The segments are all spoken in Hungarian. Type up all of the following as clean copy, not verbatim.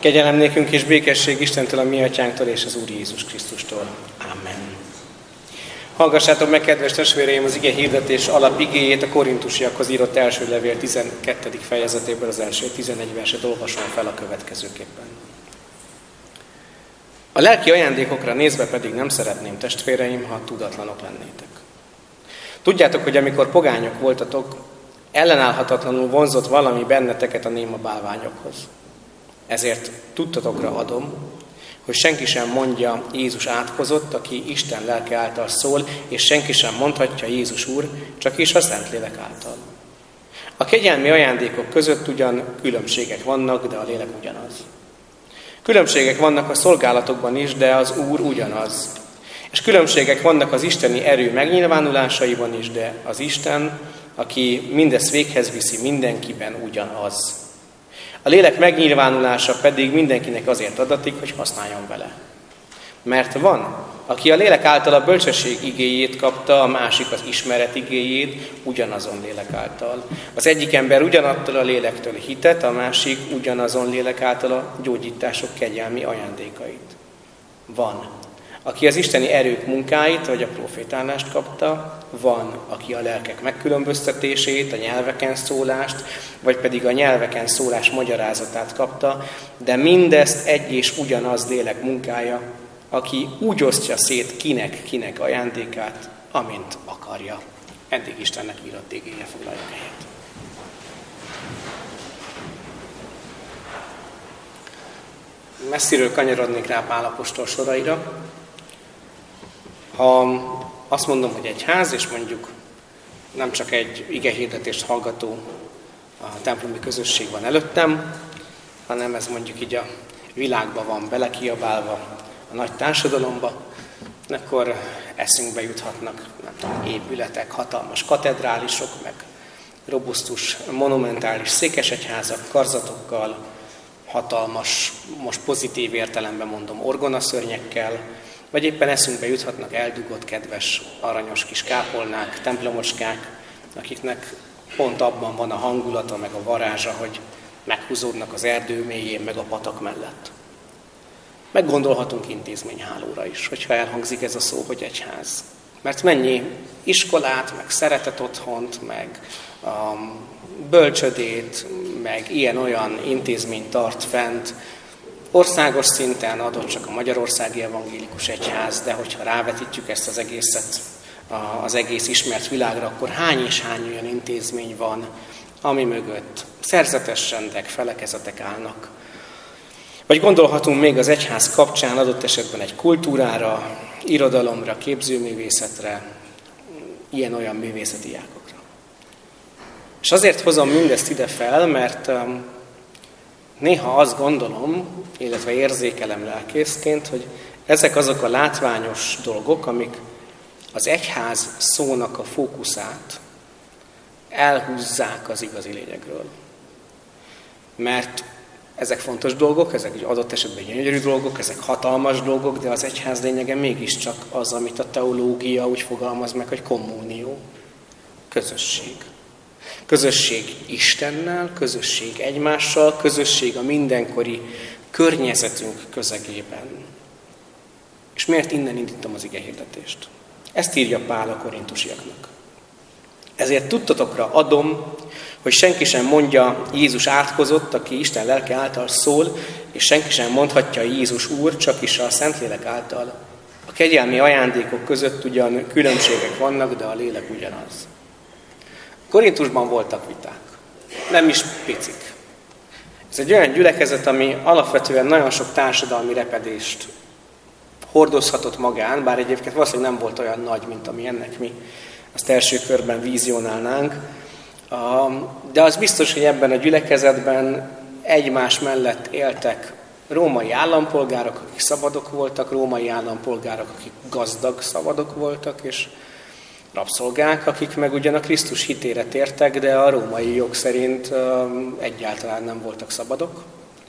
Kegyelem nékünk és békesség Istentől, a mi atyánktól és az Úr Jézus Krisztustól. Amen. Hallgassátok meg, kedves testvéreim, az ige hirdetés alapigéjét, a Korintusiakhoz írott első levél 12. fejezetéből az első 11 verset olvasom fel a következőképpen. A lelki ajándékokra nézve pedig nem szeretném, testvéreim, ha tudatlanok lennétek. Tudjátok, hogy amikor pogányok voltatok, ellenállhatatlanul vonzott valami benneteket a néma bálványokhoz. Ezért tudtatokra adom, hogy senki sem mondja Jézus átkozott, aki Isten lelke által szól, és senki sem mondhatja Jézus Úr, csak is a Szentlélek által. A kegyelmi ajándékok között ugyan különbségek vannak, de a lélek ugyanaz. Különbségek vannak a szolgálatokban is, de az Úr ugyanaz. És különbségek vannak az isteni erő megnyilvánulásaiban is, de az Isten, aki mindezt véghez viszi, mindenkiben ugyanaz. A lélek megnyilvánulása pedig mindenkinek azért adatik, hogy használjon vele. Mert van, aki a lélek által a bölcsesség igéjét kapta, a másik az ismeret igéjét ugyanazon lélek által. Az egyik ember ugyanattól a lélektől hitet, a másik ugyanazon lélek által a gyógyítások kegyelmi ajándékait. Van, aki az isteni erők munkáit, vagy a profétálást kapta, van, aki a lelkek megkülönböztetését, a nyelveken szólást, vagy pedig a nyelveken szólás magyarázatát kapta, de mindezt egy és ugyanaz lélek munkája, aki úgy osztja szét kinek ajándékát, amint akarja. Eddig Istennek írott igéje, foglaljon helyet. Messziről kanyarodnék rá Pál apostol soraira. Ha azt mondom, hogy egy ház, és mondjuk nem csak egy igehirdetést hallgató a templomi közösség van előttem, hanem ez mondjuk így a világba van belekiabálva, a nagy társadalomba, akkor eszünkbe juthatnak, nem tudom, épületek, hatalmas katedrálisok, meg robusztus, monumentális székesegyházak, karzatokkal, hatalmas, most pozitív értelemben mondom, orgonaszörnyekkel, vagy éppen eszünkbe juthatnak eldugott, kedves, aranyos kis kápolnák, templomocskák, akiknek pont abban van a hangulata, meg a varázsa, hogy meghúzódnak az erdő mélyén, meg a patak mellett. Meggondolhatunk intézményhálóra is, hogyha elhangzik ez a szó, hogy egyház. Mert mennyi iskolát, meg szeretet otthont, meg bölcsödét, meg ilyen-olyan intézményt tart fent, országos szinten adott csak a Magyarországi Evangélikus Egyház, de hogyha rávetítjük ezt az egészet az egész ismert világra, akkor hány és hány olyan intézmény van, ami mögött szerzetes rendek, felekezetek állnak. Vagy gondolhatunk még az egyház kapcsán adott esetben egy kultúrára, irodalomra, képzőművészetre, ilyen-olyan művészeti ágakra. És azért hozom mindezt ide fel, mert néha azt gondolom, illetve érzékelem lelkészként, hogy ezek azok a látványos dolgok, amik az egyház szónak a fókuszát elhúzzák az igazi lényegről. Mert ezek fontos dolgok, ezek adott esetben gyönyörű dolgok, ezek hatalmas dolgok, de az egyház lényege mégiscsak az, amit a teológia úgy fogalmaz meg, hogy kommunió, közösség. Közösség Istennel, közösség egymással, közösség a mindenkori környezetünk közegében. És miért innen indítom az igehirdetést? Ezt írja Pál a korintusiaknak. Ezért tudtatokra adom, hogy senki sem mondja Jézus átkozott, aki Isten lelke által szól, és senki sem mondhatja Jézus Úr, csak is a Szentlélek által. A kegyelmi ajándékok között ugyan különbségek vannak, de a lélek ugyanaz. Korintusban voltak viták, nem is picik. Ez egy olyan gyülekezet, ami alapvetően nagyon sok társadalmi repedést hordozhatott magán, bár egyébként valószínűleg nem volt olyan nagy, mint amilyennek mi azt első körben vízionálnánk. De az biztos, hogy ebben a gyülekezetben egymás mellett éltek római állampolgárok, akik szabadok voltak, római állampolgárok, akik gazdag szabadok voltak, és rabszolgák, akik meg ugyan a Krisztus hitére tértek, de a római jog szerint egyáltalán nem voltak szabadok,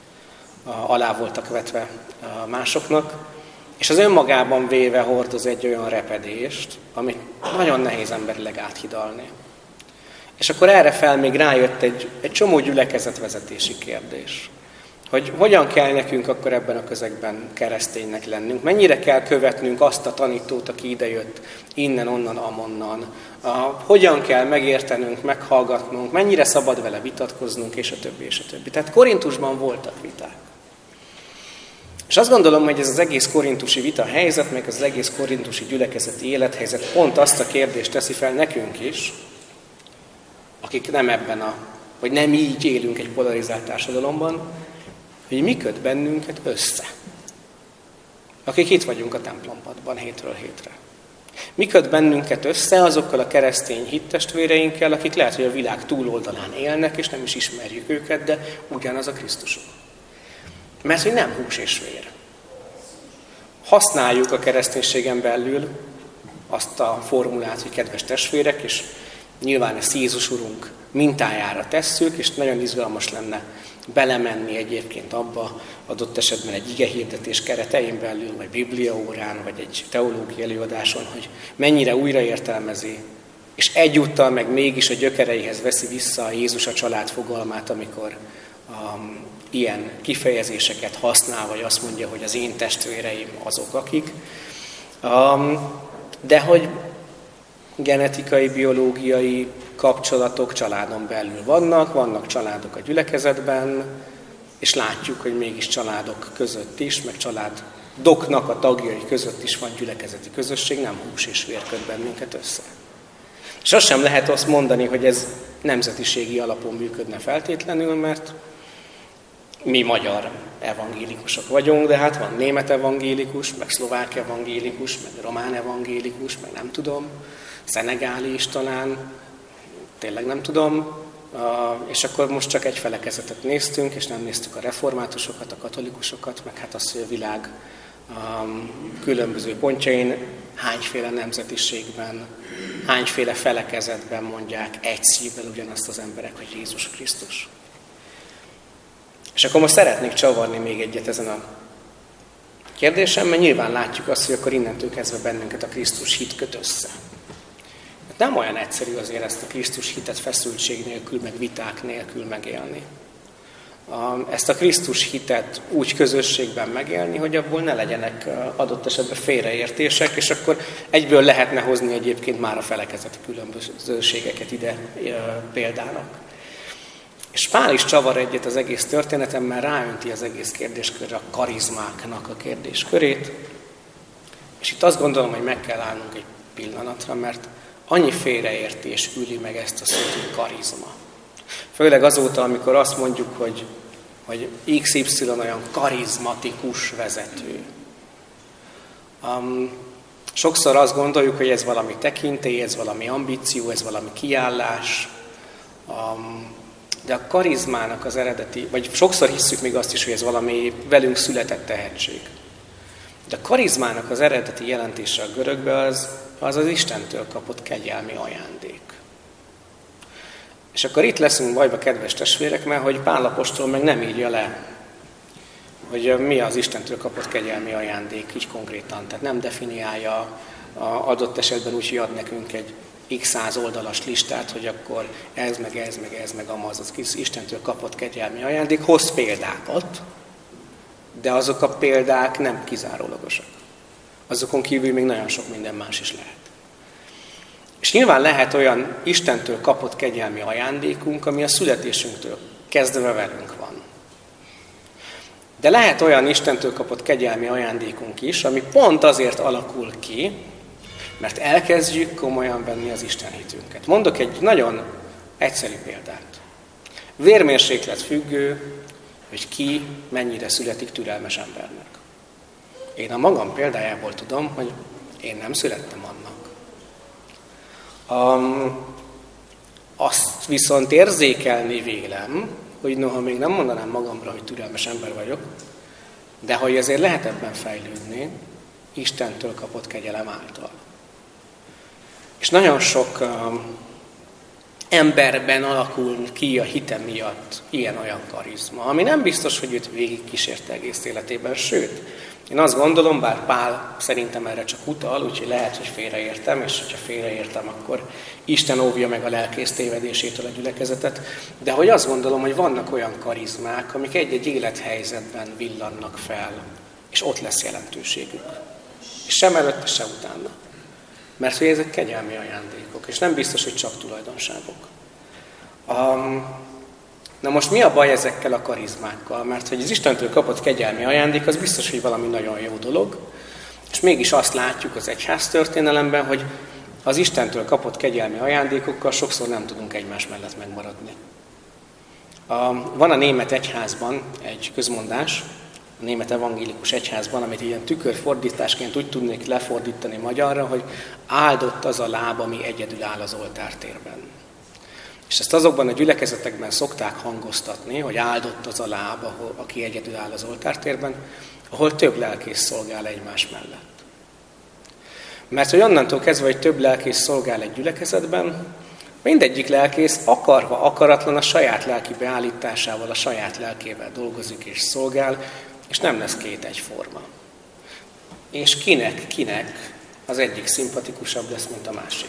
alá voltak vetve másoknak, és az önmagában véve hordoz egy olyan repedést, amit nagyon nehéz emberileg áthidalni. És akkor erre fel még rájött egy csomó gyülekezetvezetési kérdés. hogy hogyan kell nekünk akkor ebben a közegben kereszténynek lennünk, mennyire kell követnünk azt a tanítót, aki idejött innen, onnan, amonnan, hogyan kell megértenünk, meghallgatnunk, mennyire szabad vele vitatkoznunk, és a többi, és a többi. Tehát Korintusban voltak viták. És azt gondolom, hogy ez az egész korintusi vita helyzet, meg az egész korintusi gyülekezeti élethelyzet pont azt a kérdést teszi fel nekünk is, akik nem vagy nem így élünk egy polarizált társadalomban, hogy mi köt bennünket össze. Akik itt vagyunk a templompadban hétről hétre. Mi köt bennünket össze azokkal a keresztény hittestvéreinkkel, akik lehet, hogy a világ túloldalán élnek, és nem is ismerjük őket, de ugyanaz a Krisztusuk. Mert hogy nem hús és vér. Használjuk a kereszténységen belül azt a formulát, hogy kedves testvérek, és nyilván ezt Jézus Urunk mintájára tesszük, és nagyon izgalmas lenne belemenni egyébként abba, adott esetben egy igehirdetés keretein belül, vagy bibliaórán, vagy egy teológiai előadáson, hogy mennyire újraértelmezi, és egyúttal meg mégis a gyökereihez veszi vissza a Jézus a család fogalmát, amikor ilyen kifejezéseket használ, vagy azt mondja, hogy az én testvéreim azok, akik. De hogy genetikai, biológiai kapcsolatok családon belül vannak családok a gyülekezetben, és látjuk, hogy mégis családok között is, meg családoknak a tagjai között is van gyülekezeti közösség, nem hús és vér köt bennünket össze. És azt sem lehet azt mondani, hogy ez nemzetiségi alapon működne feltétlenül, mert mi magyar evangélikusok vagyunk, de hát van német evangélikus, meg szlovák evangélikus, meg román evangélikus, meg nem tudom, szenegáli is talán, tényleg nem tudom, és akkor most csak egy felekezetet néztünk, és nem néztük a reformátusokat, a katolikusokat, meg hát azt, hogy a világ különböző pontjain hányféle nemzetiségben, hányféle felekezetben mondják egy szívvel ugyanazt az emberek, hogy Jézus Krisztus. És akkor most szeretnék csavarni még egyet ezen a kérdésen, mert nyilván látjuk azt, hogy akkor innentől kezdve bennünket a Krisztus hit köt össze. Nem olyan egyszerű azért ezt a Krisztus hitet feszültség nélkül, meg viták nélkül megélni. Ezt a Krisztus hitet úgy közösségben megélni, hogy abból ne legyenek adott esetben félreértések, és akkor egyből lehetne hozni egyébként már a felekezeti különbözőségeket ide példának. És Pál is csavar egyet az egész történetem, mert ráönti az egész kérdéskörre a karizmáknak a kérdéskörét. És itt azt gondolom, hogy meg kell állnunk egy pillanatra, mert annyi félreértés üli meg ezt a szót, hogy karizma. Főleg azóta, amikor azt mondjuk, hogy XY olyan karizmatikus vezető. Sokszor azt gondoljuk, hogy ez valami tekintély, ez valami ambíció, ez valami kiállás. De a karizmának az eredeti, vagy sokszor hisszük még azt is, hogy ez valami velünk született tehetség. De a karizmának az eredeti jelentése a görögben az Istentől kapott kegyelmi ajándék. És akkor itt leszünk bajba, kedves testvérek, mert hogy Pál apostol meg nem írja le, hogy mi az Istentől kapott kegyelmi ajándék, így konkrétan. Tehát nem definiálja adott esetben úgy, hogy ad nekünk egy x 100 oldalas listát, hogy akkor ez, meg amaz az Istentől kapott kegyelmi ajándék, hoz példákat, de azok a példák nem kizárólagosak. Azokon kívül még nagyon sok minden más is lehet. És nyilván lehet olyan Istentől kapott kegyelmi ajándékunk, ami a születésünktől kezdve velünk van. De lehet olyan Istentől kapott kegyelmi ajándékunk is, ami pont azért alakul ki, mert elkezdjük komolyan venni az istenhitünket. Mondok egy nagyon egyszerű példát. Vérmérséklet függő, hogy ki mennyire születik türelmes embernek. Én a magam példájából tudom, hogy én nem születtem annak. Azt viszont érzékelni vélem, hogy noha még nem mondanám magamra, hogy türelmes ember vagyok, de hogy azért lehet ebben fejlődni, Istentől kapott kegyelem által. És nagyon sok emberben alakul ki a hite miatt ilyen-olyan karizma, ami nem biztos, hogy őt végig kísérte egész életében, sőt, én azt gondolom, bár Pál szerintem erre csak utal, úgyhogy lehet, hogy félreértem, és hogyha félreértem, akkor Isten óvja meg a lelkész tévedésétől a gyülekezetet, de hogy azt gondolom, hogy vannak olyan karizmák, amik egy-egy élethelyzetben villannak fel, és ott lesz jelentőségük. És sem előtte, sem utána. Mert hogy ezek kegyelmi ajándékok, és nem biztos, hogy csak tulajdonságok. Na most mi a baj ezekkel a karizmákkal? Mert hogy az Istentől kapott kegyelmi ajándék, az biztos, hogy valami nagyon jó dolog, és mégis azt látjuk az egyház történelemben, hogy az Istentől kapott kegyelmi ajándékokkal sokszor nem tudunk egymás mellett megmaradni. Van a német egyházban egy közmondás, a német evangélikus egyházban, amit ilyen tükörfordításként úgy tudnék lefordítani magyarra, hogy áldott az a láb, ami egyedül áll az oltártérben. És ezt azokban a gyülekezetekben szokták hangoztatni, hogy áldott az a láb, aki egyedül áll az oltártérben, ahol több lelkész szolgál egymás mellett. Mert hogy onnantól kezdve, hogy több lelkész szolgál egy gyülekezetben, mindegyik lelkész akarva, akaratlan a saját lelki beállításával, a saját lelkével dolgozik és szolgál, és nem lesz két egyforma. És kinek az egyik szimpatikusabb lesz, mint a másik.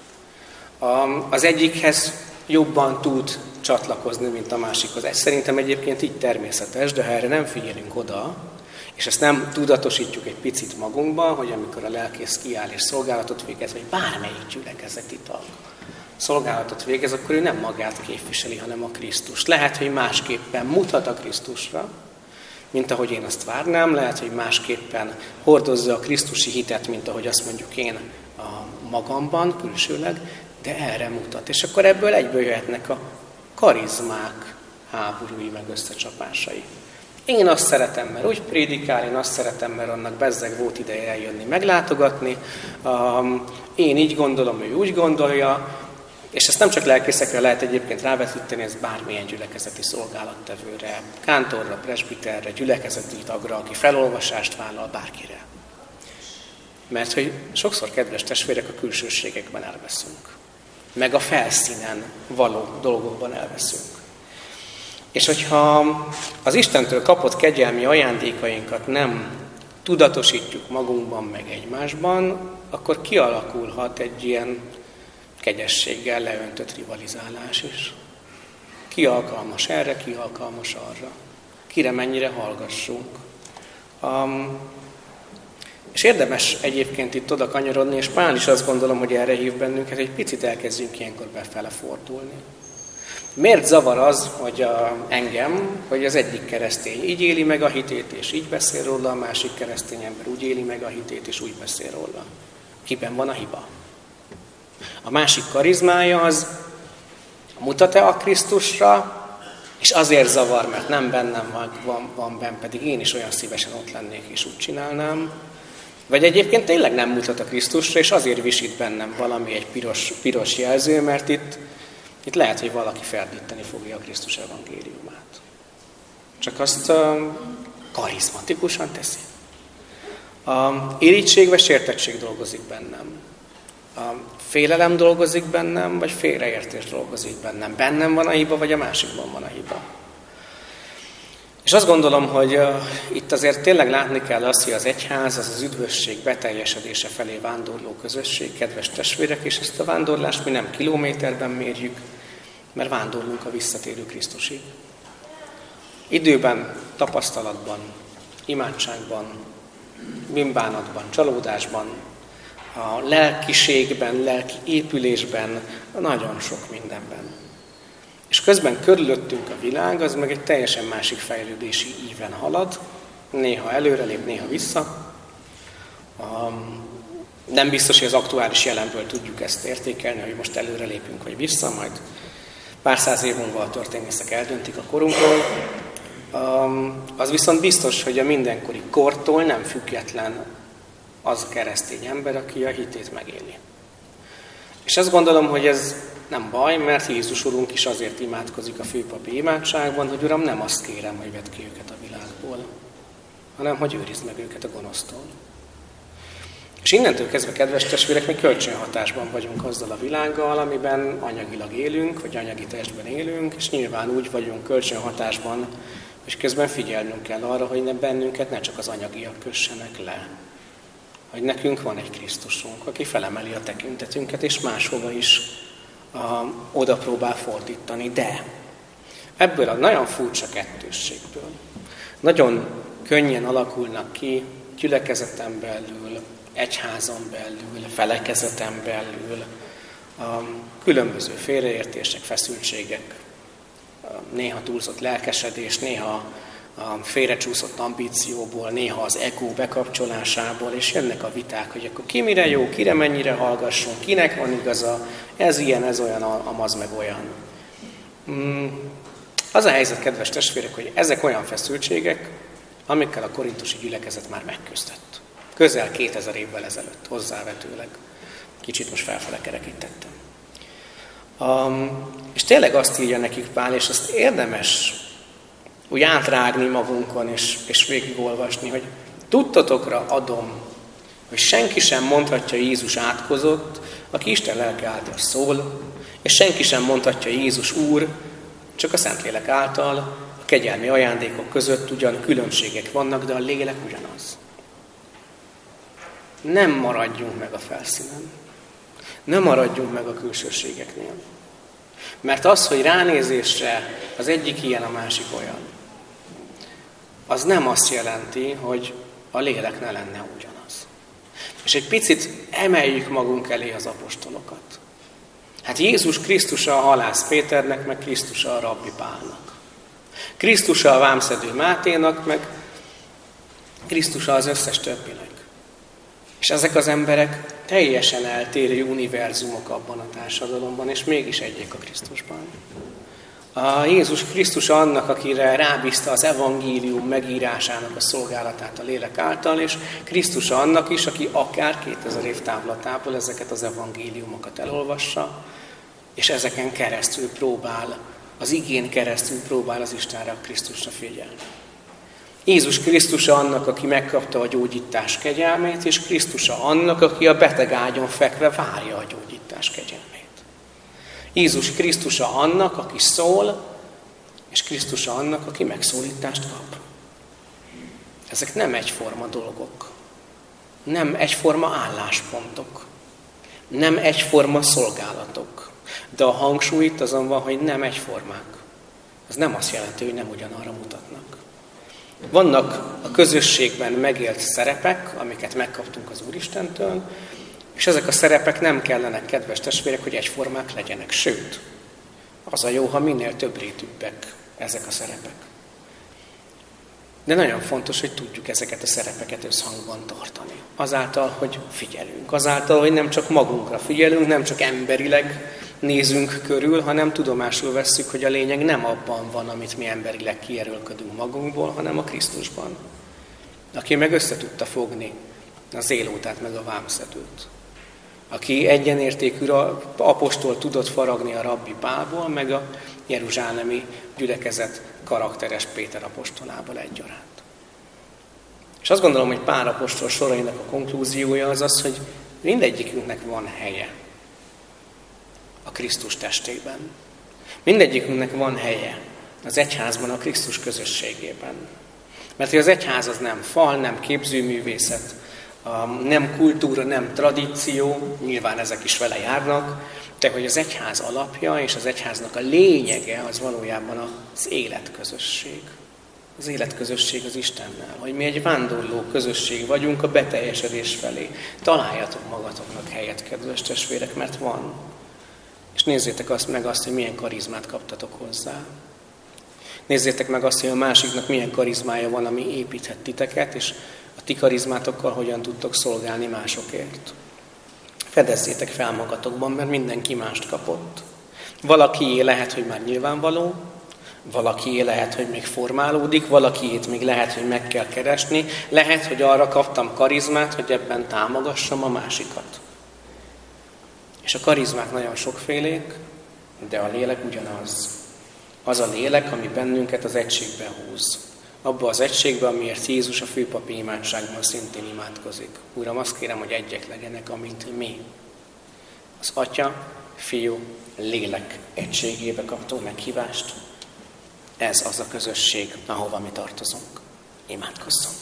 Az egyikhez jobban tud csatlakozni, mint a másikhoz. Ez szerintem egyébként így természetes, de ha erre nem figyelünk oda, és ezt nem tudatosítjuk egy picit magunkban, hogy amikor a lelkész kiáll és szolgálatot végez, vagy bármelyik gyülekezeti tag szolgálatot végez, akkor ő nem magát képviseli, hanem a Krisztust. Lehet, hogy másképpen mutat a Krisztusra, mint ahogy én azt várnám, lehet, hogy másképpen hordozza a krisztusi hitet, mint ahogy azt mondjuk én a magamban, külsőleg, de erre mutat. És akkor ebből egyből jöhetnek a karizmák háborúi meg összecsapásai. Én azt szeretem, mert úgy prédikál, én azt szeretem, mert annak bezzeg volt ideje eljönni, meglátogatni. Én így gondolom, ő úgy gondolja, és ezt nem csak lelkészekre lehet egyébként rávetíteni, ez bármilyen gyülekezeti szolgálattevőre, kántorra, presbiterre, gyülekezeti tagra, aki felolvasást vállal, bárkire. Mert hogy sokszor, kedves testvérek, a külsőségekben elveszünk. Meg a felszínen való dolgokban elveszünk. És hogyha az Istentől kapott kegyelmi ajándékainkat nem tudatosítjuk magunkban, meg egymásban, akkor kialakulhat egy ilyen kegyességgel leöntött rivalizálás is. Ki alkalmas erre, ki alkalmas arra. Kire mennyire hallgassunk. És érdemes egyébként itt oda kanyarodni, és Pál is azt gondolom, hogy erre hív bennünket, hogy egy picit elkezdjünk ilyenkor befele fordulni. Miért zavar az, hogy engem, hogy az egyik keresztény így éli meg a hitét, és így beszél róla, a másik keresztény ember úgy éli meg a hitét, és úgy beszél róla? Kiben van a hiba? A másik karizmája az, mutat-e a Krisztusra, és azért zavar, mert nem bennem van benn, pedig én is olyan szívesen ott lennék, és úgy csinálnám. Vagy egyébként tényleg nem mutat a Krisztusra, és azért visít bennem valami egy piros jelző, mert itt lehet, hogy valaki ferdíteni fogja a Krisztus evangéliumát. Csak azt karizmatikusan teszi. Irigység vagy sértettség dolgozik bennem. Félelem dolgozik bennem, vagy félreértés dolgozik bennem. Bennem van a hiba, vagy a másikban van a hiba. És azt gondolom, hogy itt azért tényleg látni kell azt, hogy az egyház, az üdvösség beteljesedése felé vándorló közösség, kedves testvérek, és ezt a vándorlást mi nem kilométerben mérjük, mert vándorlunk a visszatérő Krisztusig. Időben, tapasztalatban, imádságban, bűnbánatban, csalódásban, a lelkiségben, lelki épülésben, nagyon sok mindenben. És közben körülöttünk a világ, az meg egy teljesen másik fejlődési íven halad, néha előrelép, néha vissza. Nem biztos, hogy az aktuális jelenből tudjuk ezt értékelni, hogy most előrelépünk vagy vissza, majd pár száz év múlva a történészek eldöntik a korunkról. Az viszont biztos, hogy a mindenkori kortól nem független az a keresztény ember, aki a hitét megéli. És azt gondolom, hogy ez nem baj, mert Jézus Urunk is azért imádkozik a főpapi imádságban, hogy Uram, nem azt kérem, hogy vedd ki őket a világból, hanem hogy őrizd meg őket a gonosztól. És innentől kezdve, kedves testvérek, mi kölcsönhatásban vagyunk azzal a világgal, amiben anyagilag élünk, vagy anyagi testben élünk, és nyilván úgy vagyunk kölcsönhatásban, és közben figyelnünk kell arra, hogy bennünket ne csak az anyagiak kössenek le. Hogy nekünk van egy Krisztusunk, aki felemeli a tekintetünket, és máshova is oda próbál fordítani. De ebből a nagyon furcsa kettősségből nagyon könnyen alakulnak ki gyülekezeten belül, egyházon belül, felekezeten belül különböző félreértések, feszültségek, néha túlzott lelkesedés, néha a félrecsúszott ambícióból, néha az ego bekapcsolásából, és jönnek a viták, hogy akkor ki mire jó, kire mennyire hallgassunk, kinek van igaza, ez ilyen, ez olyan, amaz meg olyan. Az a helyzet, kedves testvérek, hogy ezek olyan feszültségek, amikkel a korintusi gyülekezet már megküzdött. Közel 2000 évvel ezelőtt, hozzávetőleg. Kicsit most felfele kerekítettem. És tényleg azt írja nekik Pál, és azt érdemes úgy átrágni magunkon, és végigolvasni, hogy tudtatokra adom, hogy senki sem mondhatja, Jézus átkozott, aki Isten lelke által szól, és senki sem mondhatja, Jézus Úr, csak a Szentlélek által, a kegyelmi ajándékok között ugyan különbségek vannak, de a lélek ugyanaz. Nem maradjunk meg a felszínen. Nem maradjunk meg a külsőségeknél. Mert az, hogy ránézésre az egyik ilyen, a másik olyan, az nem azt jelenti, hogy a lélek ne lenne ugyanaz. És egy picit emeljük magunk elé az apostolokat. Hát Jézus Krisztusa a halász Péternek, meg Krisztusa a rabbi Pálnak. Krisztusa a vámszedő Máténak, meg Krisztusa az összes többinek. És ezek az emberek teljesen eltérő univerzumok abban a társadalomban, és mégis egyek a Krisztusban. A Jézus Krisztus annak, akire rábízta az evangélium megírásának a szolgálatát a lélek által, és Krisztus annak is, aki akár 2000 év távlatából ezeket az evangéliumokat elolvassa, és ezeken keresztül próbál, az igén keresztül próbál az Istenre, a Krisztusra figyelni. Jézus Krisztusa annak, aki megkapta a gyógyítás kegyelmét, és Krisztusa annak, aki a beteg ágyon fekve várja a gyógyítás kegyelmét. Jézus Krisztusa annak, aki szól, és Krisztusa annak, aki megszólítást kap. Ezek nem egyforma dolgok, nem egyforma álláspontok, nem egyforma szolgálatok, de a hangsúly itt azon van, hogy nem egyformák. Ez nem azt jelenti, hogy nem ugyanarra mutatnak. Vannak a közösségben megélt szerepek, amiket megkaptunk az Úristentől, és ezek a szerepek nem kellenek, kedves testvérek, hogy egyformák legyenek. Sőt, az a jó, ha minél több rétűbbek ezek a szerepek. De nagyon fontos, hogy tudjuk ezeket a szerepeket összhangban tartani. Azáltal, hogy figyelünk. Azáltal, hogy nem csak magunkra figyelünk, nem csak emberileg nézünk körül, hanem tudomásul vesszük, hogy a lényeg nem abban van, amit mi emberileg kierőlködünk magunkból, hanem a Krisztusban. Aki meg össze tudta fogni az élótát meg a vámszedőt. Aki egyenértékű apostol tudott faragni a rabbi Pálból, meg a jeruzsálemi gyülekezet karakteres Péter apostolából egyaránt. És azt gondolom, hogy Pál apostol sorainak a konklúziója az az, hogy mindegyikünknek van helye a Krisztus testében. Mindegyikünknek van helye az egyházban, a Krisztus közösségében. Mert hogy az egyház az nem fal, nem képzőművészet, nem kultúra, nem tradíció, nyilván ezek is vele járnak, de hogy az egyház alapja és az egyháznak a lényege az valójában az életközösség. Az életközösség az Istennel, hogy mi egy vándorló közösség vagyunk a beteljesedés felé. Találjatok magatoknak helyet, kedves testvérek, mert van. És nézzétek meg azt, hogy milyen karizmát kaptatok hozzá. Nézzétek meg azt, hogy a másiknak milyen karizmája van, ami építhet titeket, és a ti karizmátokkal hogyan tudtok szolgálni másokért. Fedezzétek fel magatokban, mert mindenki mást kapott. Valakié lehet, hogy már nyilvánvaló, valakié lehet, hogy még formálódik, valakiét még lehet, hogy meg kell keresni, lehet, hogy arra kaptam karizmát, hogy ebben támogassam a másikat. És a karizmák nagyon sokfélék, de a lélek ugyanaz. Az a lélek, ami bennünket az egységbe húz. abba az egységbe, amiért Jézus a főpapi imádságban szintén imádkozik. Uram, azt kérem, hogy egyek legyenek, amint mi. Az Atya, Fiú, Lélek egységébe kaptó meghívást. Ez az a közösség, ahova mi tartozunk. Imádkozzunk.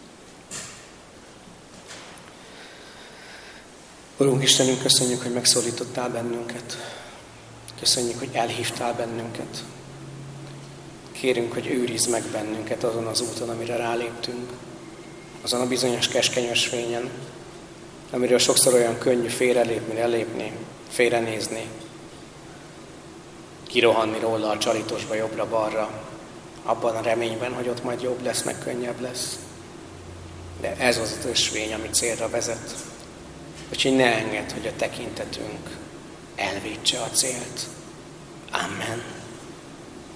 Urunk Istenünk, köszönjük, hogy megszólítottál bennünket. Köszönjük, hogy elhívtál bennünket. Kérünk, hogy őrizd meg bennünket azon az úton, amire ráléptünk. Azon a bizonyos keskeny ösvényen, amiről sokszor olyan könnyű félrelépni, elépni, félrenézni, kirohanni róla a csalítosba jobbra-balra, abban a reményben, hogy ott majd jobb lesz, meg könnyebb lesz. De ez az az ösvény, ami célra vezet. Úgyhogy ne engedd, hogy a tekintetünk elvétse a célt. Amen.